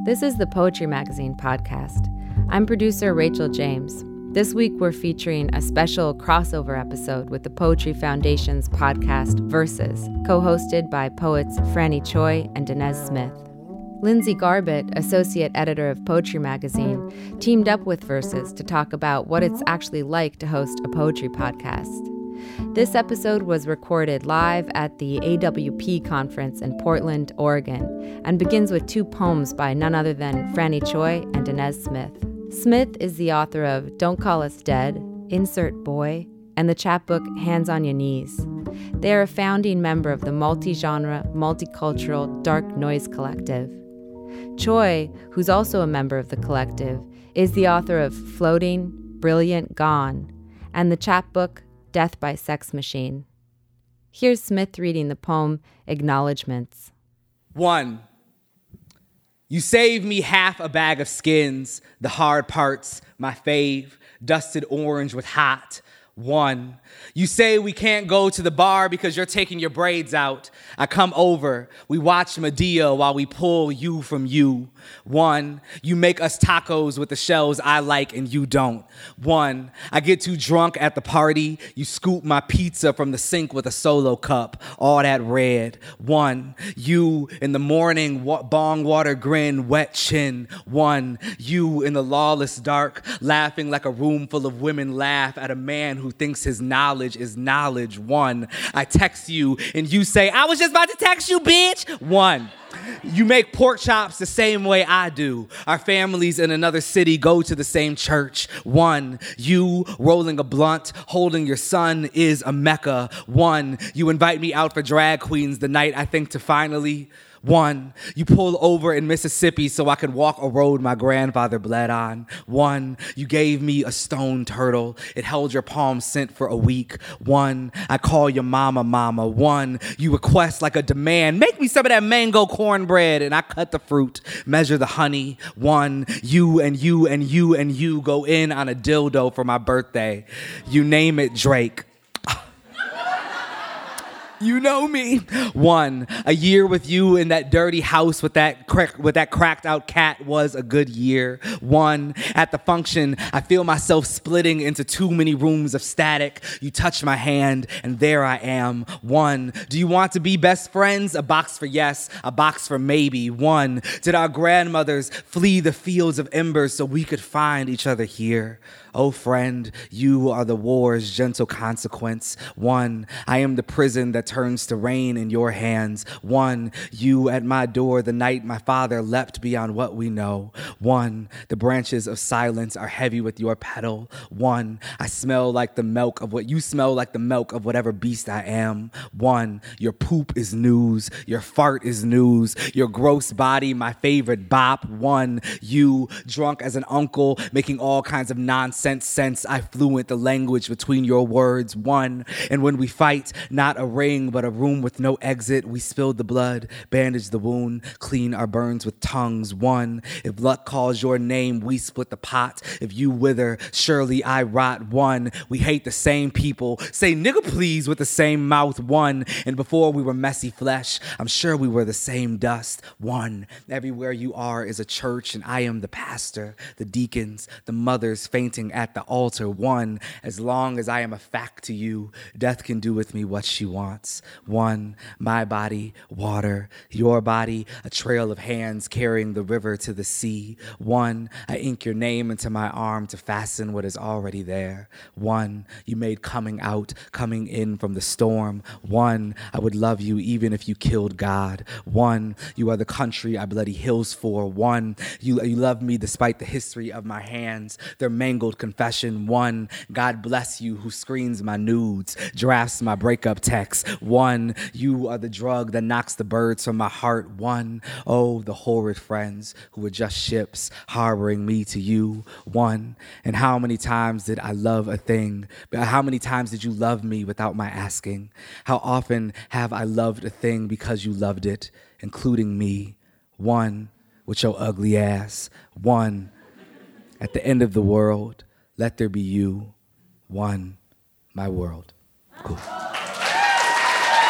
This is the Poetry Magazine podcast. I'm producer Rachel James. This week we're featuring a special crossover episode with the Poetry Foundation's podcast Verses, co-hosted by poets Franny Choi and Dinez Smith. Lindsay Garbett, associate editor of Poetry Magazine, teamed up with Verses to talk about what it's actually like to host a poetry podcast. This episode was recorded live at the AWP conference in Portland, Oregon, and begins with two poems by none other than Franny Choi and Dinez Smith. Smith is the author of Don't Call Us Dead, Insert Boy, and the chapbook Hands on Your Knees. They are a founding member of the multi-genre, multicultural Dark Noise Collective. Choi, who's also a member of the collective, is the author of Floating, Brilliant, Gone, and the chapbook Death by Sex Machine. Here's Smith reading the poem Acknowledgements. 1. You saved me half a bag of skins, the hard parts, my fave, dusted orange with hot. 1. You say we can't go to the bar because you're taking your braids out. I come over. We watch Medea while we pull you from you. 1. You make us tacos with the shells I like and you don't. 1. I get too drunk at the party. You scoop my pizza from the sink with a solo cup. All that red. 1. You in the morning, bong water grin, wet chin. 1. You in the lawless dark, laughing like a room full of women laugh at a man who thinks his knowledge is knowledge. 1. I text you and you say, I was just about to text you, bitch. 1. You make pork chops the same way I do. Our families in another city go to the same church. 1. You rolling a blunt, holding your son is a mecca. 1. You invite me out for drag queens the night I think to finally. 1. You pull over in Mississippi so I could walk a road my grandfather bled on. 1. You gave me a stone turtle. It held your palm scent for a week. 1. I call your mama mama. 1. You request like a demand. Make me some of that mango cornbread. And I cut the fruit, measure the honey. 1. You and you and you and you go in on a dildo for my birthday. You name it Drake. You know me. 1. A year with you in that dirty house with that cracked out cat was a good year. 1. At the function, I feel myself splitting into too many rooms of static. You touch my hand, and there I am. 1. Do you want to be best friends? A box for yes, a box for maybe. 1. Did our grandmothers flee the fields of embers so we could find each other here? Oh, friend, you are the war's gentle consequence. 1. I am the prison that turns to rain in your hands. 1. You at my door the night my father leapt beyond what we know. 1. The branches of silence are heavy with your petal. 1. I smell like the milk of what you smell like the milk of whatever beast I am. 1. Your poop is news. Your fart is news. Your gross body, my favorite bop. 1. You drunk as an uncle, making all kinds of nonsense sense. I fluent the language between your words. 1. And when we fight, not a ring, but a room with no exit, we spill the blood, bandage the wound, clean our burns with tongues. 1. If luck calls your name, we split the pot. If you wither, surely I rot. 1. We hate the same people. Say nigga please with the same mouth. 1. And before we were messy flesh, I'm sure we were the same dust. 1. Everywhere you are is a church, and I am the pastor, the deacons, the mothers fainting at the altar. 1. As long as I am a fact to you, death can do with me what she wants. 1. My body, water. Your body, a trail of hands carrying the river to the sea. 1. I ink your name into my arm to fasten what is already there. 1. You made coming out, coming in from the storm. 1. I would love you even if you killed God. 1. You are the country I bloody hills for. 1. You love me despite the history of my hands, their mangled confession. 1. God bless you who screens my nudes, drafts my breakup text. 1. You are the drug that knocks the birds from my heart. 1. Oh, the horrid friends who were just ships harboring me to you. 1. And how many times did I love a thing? How many times did you love me without my asking? How often have I loved a thing because you loved it, including me? 1. With your ugly ass. 1. At the end of the world, let there be you. 1. My world. Cool.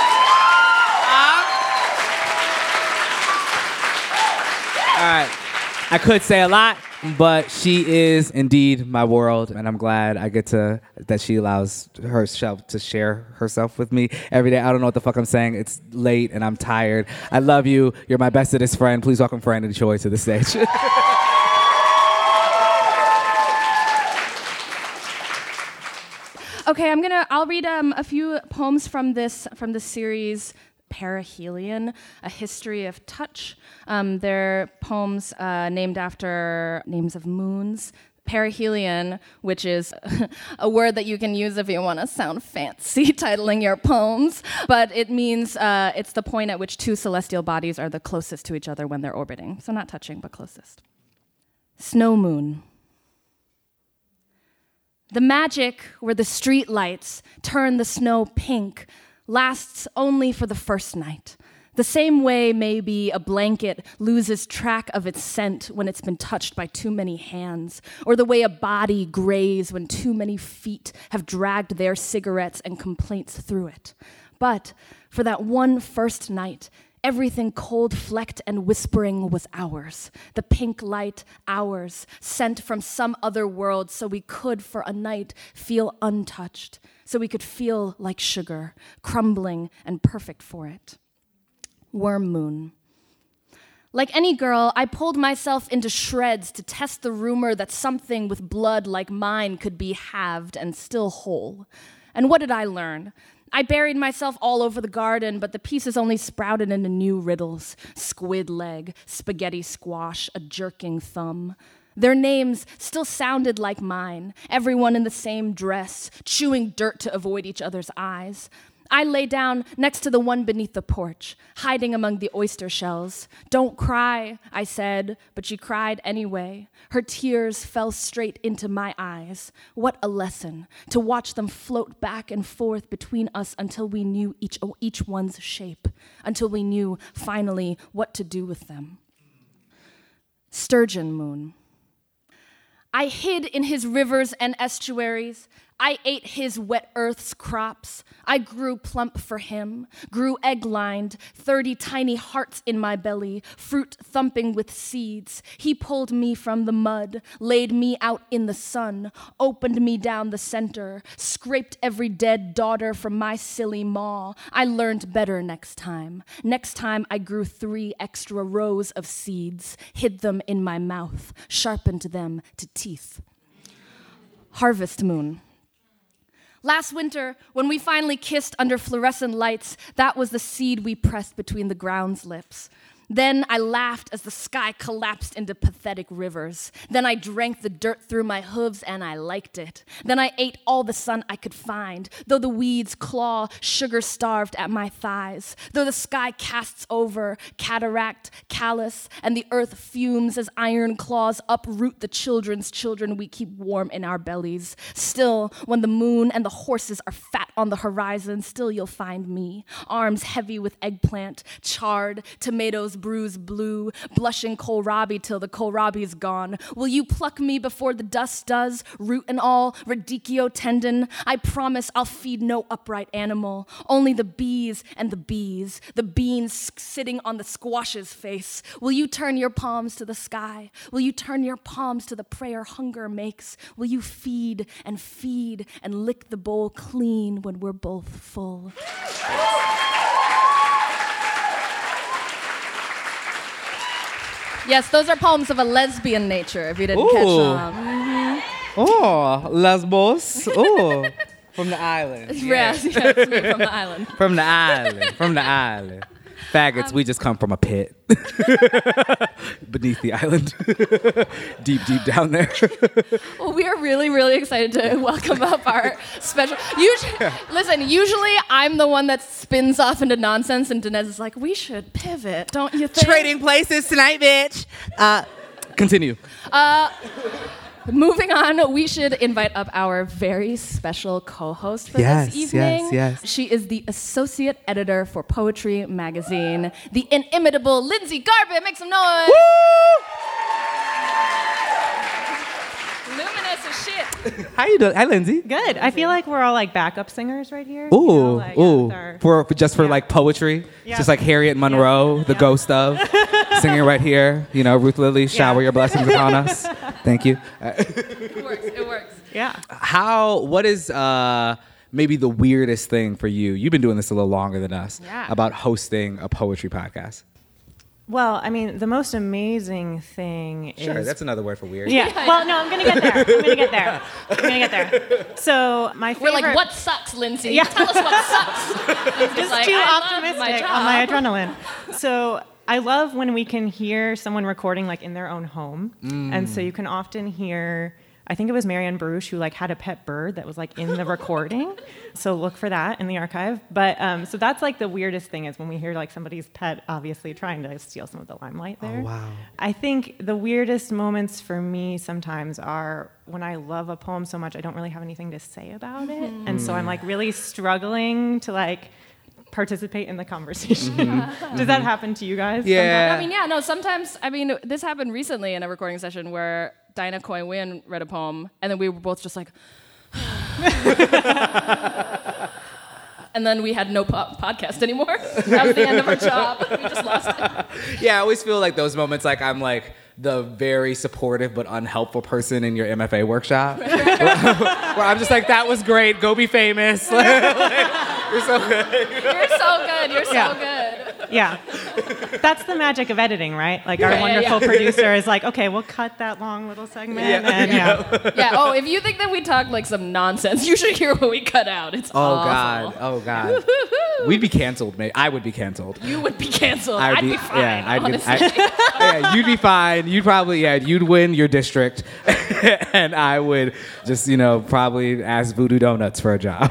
All right. I could say a lot, but she is indeed my world, and I'm glad I get that she allows herself to share herself with me every day. I don't know what the fuck I'm saying. It's late, and I'm tired. I love you. You're my bestest friend. Please welcome Franny Choi to the stage. Okay, I'll read a few poems from this series, Perihelion, A History of Touch. They're poems named after names of moons. Perihelion, which is a word that you can use if you want to sound fancy titling your poems, but it means it's the point at which two celestial bodies are the closest to each other when they're orbiting. So not touching, but closest. Snow moon. The magic where the street lights turn the snow pink lasts only for the first night. The same way maybe a blanket loses track of its scent when it's been touched by too many hands, or the way a body grays when too many feet have dragged their cigarettes and complaints through it. But for that one first night, everything cold-flecked and whispering was ours. The pink light, ours, sent from some other world so we could, for a night, feel untouched, so we could feel like sugar, crumbling and perfect for it. Worm moon. Like any girl, I pulled myself into shreds to test the rumor that something with blood like mine could be halved and still whole. And what did I learn? I buried myself all over the garden, but the pieces only sprouted into new riddles. Squid leg, spaghetti squash, a jerking thumb. Their names still sounded like mine, everyone in the same dress, chewing dirt to avoid each other's eyes. I lay down next to the one beneath the porch, hiding among the oyster shells. Don't cry, I said, but she cried anyway. Her tears fell straight into my eyes. What a lesson, to watch them float back and forth between us until we knew each one's shape, until we knew, finally, what to do with them. Sturgeon moon. I hid in his rivers and estuaries. I ate his wet earth's crops. I grew plump for him, grew egg-lined, 30 tiny hearts in my belly, fruit thumping with seeds. He pulled me from the mud, laid me out in the sun, opened me down the center, scraped every dead daughter from my silly maw. I learned better next time. Next time I grew 3 extra rows of seeds, hid them in my mouth, sharpened them to teeth. Harvest moon. Last winter, when we finally kissed under fluorescent lights, that was the seed we pressed between the ground's lips. Then I laughed as the sky collapsed into pathetic rivers. Then I drank the dirt through my hooves and I liked it. Then I ate all the sun I could find, though the weeds claw sugar-starved at my thighs, though the sky casts over, cataract, callus, and the earth fumes as iron claws uproot the children's children we keep warm in our bellies. Still, when the moon and the horses are fat on the horizon, still you'll find me, arms heavy with eggplant, charred, tomatoes bruised blue, blushing kohlrabi till the kohlrabi's gone. Will you pluck me before the dust does, root and all, radicchio tendon? I promise I'll feed no upright animal, only the bees and the bees, the beans sitting on the squash's face. Will you turn your palms to the sky? Will you turn your palms to the prayer hunger makes? Will you feed and lick the bowl clean when we're both full? Yes, those are poems of a lesbian nature, if you didn't catch on. Mm-hmm. Oh, Lesbos. Oh, from the island. Yes, from the island. From the island. Faggots, we just come from a pit. Beneath the island. Deep down there. Well, we are really, really excited to welcome up our special... Usually I'm the one that spins off into nonsense, and Dinez is like, we should pivot, don't you think? Trading places tonight, bitch. Continue. Moving on, we should invite up our very special co-host for this evening. Yes. She is the associate editor for Poetry Magazine, the inimitable Lindsay Garbett. Make some noise. Woo! Luminous as shit. How you doing? Hi, Lindsay. Good. I feel like we're all like backup singers right here. Ooh, for like poetry. Yeah. Just like Harriet Monroe, the ghost of singing right here. You know, Ruth Lilly, shower your blessings upon us. Thank you. It works. Yeah. What is maybe the weirdest thing for you? You've been doing this a little longer than us. Yeah. About hosting a poetry podcast. Well, I mean, the most amazing thing Sure, is... that's another word for weird. Yeah. Well, no, I'm going to get there. So my We're favorite... like, what sucks, Lindsay? Yeah. Tell us what sucks. Lindsay's Just like, too I love optimistic my job. on my adrenaline. So I love when we can hear someone recording like in their own home. And so you can often hear... I think it was Marianne Baruch who like had a pet bird that was like in the recording. So look for that in the archive. But so that's like the weirdest thing is when we hear like somebody's pet obviously trying to steal some of the limelight there. Oh, wow. I think the weirdest moments for me sometimes are when I love a poem so much I don't really have anything to say about it. And so I'm like really struggling to like participate in the conversation. Does that happen to you guys? Yeah. I mean, yeah, no, sometimes, I mean, this happened recently in a recording session where Dinah Coy Wynn read a poem, and then we were both just like, and then we had no podcast anymore. That was the end of our job. We just lost it. Yeah, I always feel like those moments, like I'm like the very supportive but unhelpful person in your MFA workshop, where I'm just like, that was great, go be famous. Like, you're so good. You're so good. You're so good. Yeah. That's the magic of editing, right? Like our wonderful producer is like, okay, we'll cut that long little segment. Yeah. Oh, if you think that we talk like some nonsense, you should hear what we cut out. It's awful. Oh God. We'd be canceled, mate. I would be canceled. You would be canceled. I'd be fine. Honestly. Yeah, you'd be fine. You'd probably, you'd win your district, and I would just, probably ask Voodoo Donuts for a job.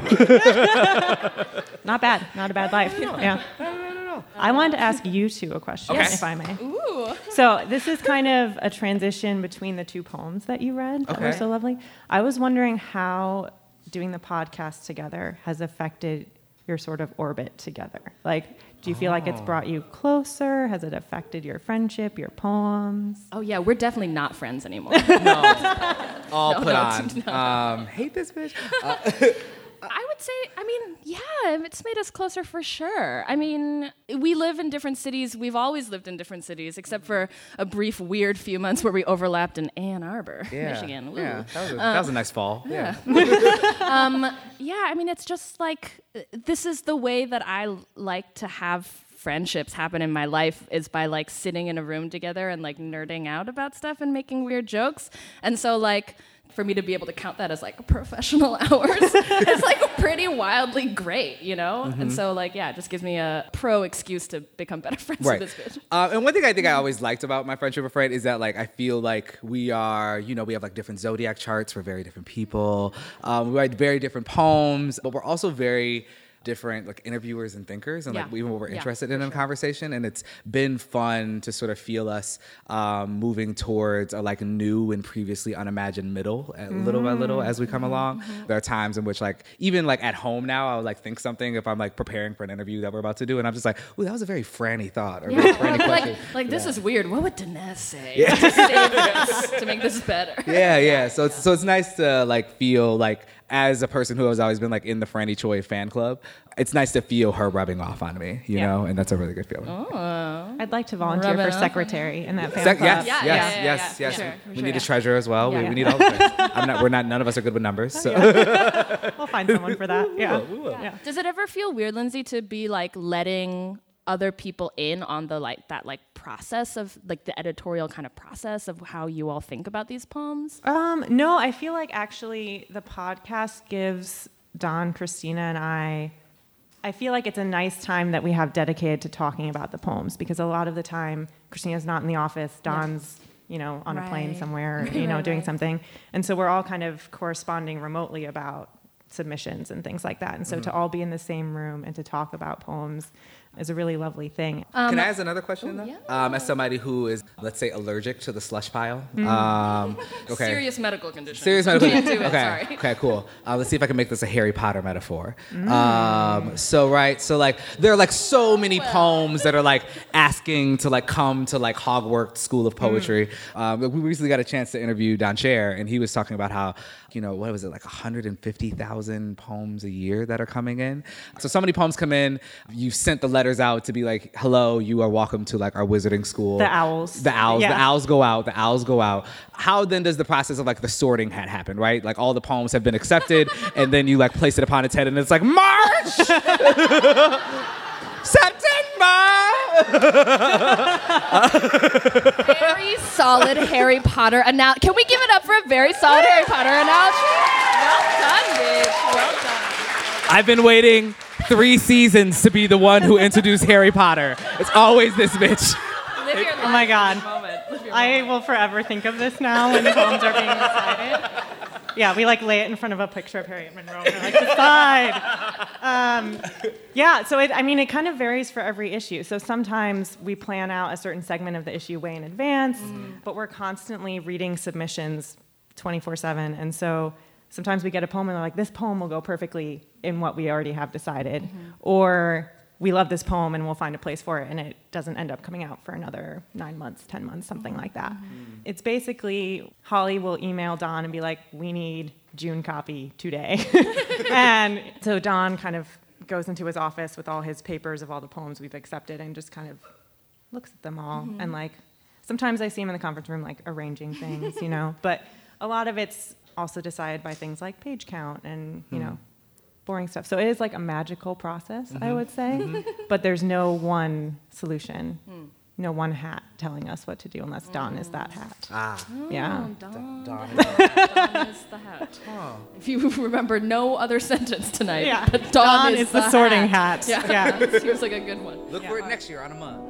Not bad. Not a bad life. Yeah. I wanted to ask you two a question, if I may. Ooh. So this is kind of a transition between the two poems that you read that were so lovely. I was wondering how doing the podcast together has affected your sort of orbit together. Like, do you feel like it's brought you closer? Has it affected your friendship, your poems? Oh, yeah, we're definitely not friends anymore. All put no, on. Hate this bitch. I would say, yeah, it's made us closer for sure. I mean, we live in different cities. We've always lived in different cities, except for a brief, weird few months where we overlapped in Ann Arbor, Michigan. Ooh. Yeah, that was a nice fall. Yeah. Yeah, I mean, it's just like, this is the way that I like to have friendships happen in my life is by like sitting in a room together and like nerding out about stuff and making weird jokes. And so like, for me to be able to count that as like professional hours is like pretty wildly great, And so like, yeah, it just gives me a pro excuse to become better friends with this bitch. And one thing I think I always liked about my friendship with Fred is that like I feel like we are, we have like different zodiac charts for very different people. We write very different poems, but we're also very different like interviewers and thinkers and like even what we're interested in conversation, and it's been fun to sort of feel us moving towards a like new and previously unimagined middle little by little as we come along. There are times in which like even like at home now I would like think something if I'm like preparing for an interview that we're about to do, and I'm just like, ooh, that was a very Franny thought or very Franny question. Like this is weird. What would Dinesh say to save this, to make this better? Yeah. So it's nice to like feel like, as a person who has always been like in the Franny Choi fan club, it's nice to feel her rubbing off on me, you know, and that's a really good feeling. I'd like to volunteer for secretary in that fan club. Yes. Sure, we need a treasurer as well. We need all the things. None of us are good with numbers. So. We'll find someone for that. We will. Does it ever feel weird, Lindsay, to be like letting other people in on the like that like process of like the editorial kind of process of how you all think about these poems? No, I feel like actually the podcast gives Don, Christina, and I feel like it's a nice time that we have dedicated to talking about the poems, because a lot of the time Christina's not in the office, Don's on a plane somewhere, doing something, and so we're all kind of corresponding remotely about submissions and things like that, and so to all be in the same room and to talk about poems is a really lovely thing. Can I ask another question, though? Yeah. As somebody who is, let's say, allergic to the slush pile. Okay. Serious medical condition. Okay. Okay, cool. Let's see if I can make this a Harry Potter metaphor. So like, there are like so many poems that are like asking to like come to like Hogwarts School of Poetry. We recently got a chance to interview Don Cher, and he was talking about how, what was it, like 150,000 poems a year that are coming in. So many poems come in, you've sent the letter letters out to be like, hello, you are welcome to like our wizarding school. The owls. The owls. Yeah. The owls go out. The owls go out. How then does the process of like the sorting hat happen, right? Like all the poems have been accepted and then you like place it upon its head and it's like, March! September! Very solid Harry Potter analogy. Can we give it up for a very solid Harry Potter analogy? Well done, bitch. Well done. I've been waiting 3 seasons to be the one who introduced Harry Potter. It's always this bitch. Live your life. Oh my God. Live your I will forever think of this now when the poems are being decided. Yeah, we like lay it in front of a picture of Harriet Monroe and we're like, decide. Yeah, so it kind of varies for every issue. So sometimes we plan out a certain segment of the issue way in advance, but we're constantly reading submissions 24/7. And so sometimes we get a poem and they're like, this poem will go perfectly in what we already have decided. Or we love this poem and we'll find a place for it and it doesn't end up coming out for another 9 months, 10 months, something like that. It's basically Holly will email Don and be like, we need June copy today. And so Don kind of goes into his office with all his papers of all the poems we've accepted and just kind of looks at them all. And like, sometimes I see him in the conference room like arranging things, but a lot of it's also decided by things like page count and, boring stuff. So it is like a magical process, I would say, but there's no one solution, no one hat telling us what to do unless Don is that hat. Yeah. Don is the hat. If you remember no other sentence tonight, Yeah. but Don is the sorting hat. Yeah. It seems like a good one. Look for it next year on a month.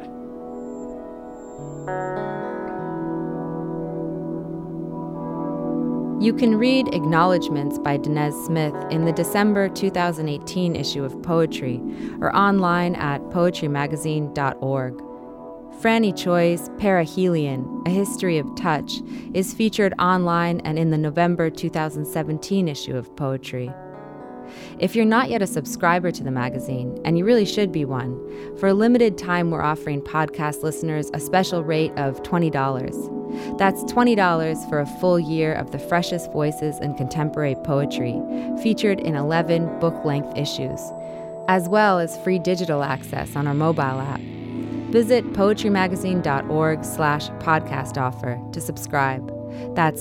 You can read Acknowledgements by Dinez Smith in the December 2018 issue of Poetry or online at poetrymagazine.org. Franny Choi's Perihelion, A History of Touch, is featured online and in the November 2017 issue of Poetry. If you're not yet a subscriber to the magazine, and you really should be one, for a limited time we're offering podcast listeners a special rate of $20. That's $20 for a full year of the freshest voices in contemporary poetry, featured in 11 book-length issues, as well as free digital access on our mobile app. Visit poetrymagazine.org/podcast offer to subscribe. That's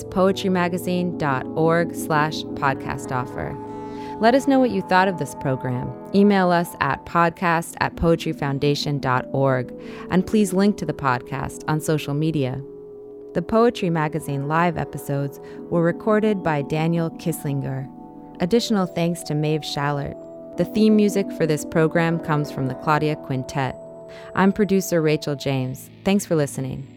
poetrymagazine.org/podcast offer. Let us know what you thought of this program. Email us at podcast@poetryfoundation.org, and please link to the podcast on social media. The Poetry Magazine live episodes were recorded by Daniel Kisslinger. Additional thanks to Maeve Schallert. The theme music for this program comes from the Claudia Quintet. I'm producer Rachel James. Thanks for listening.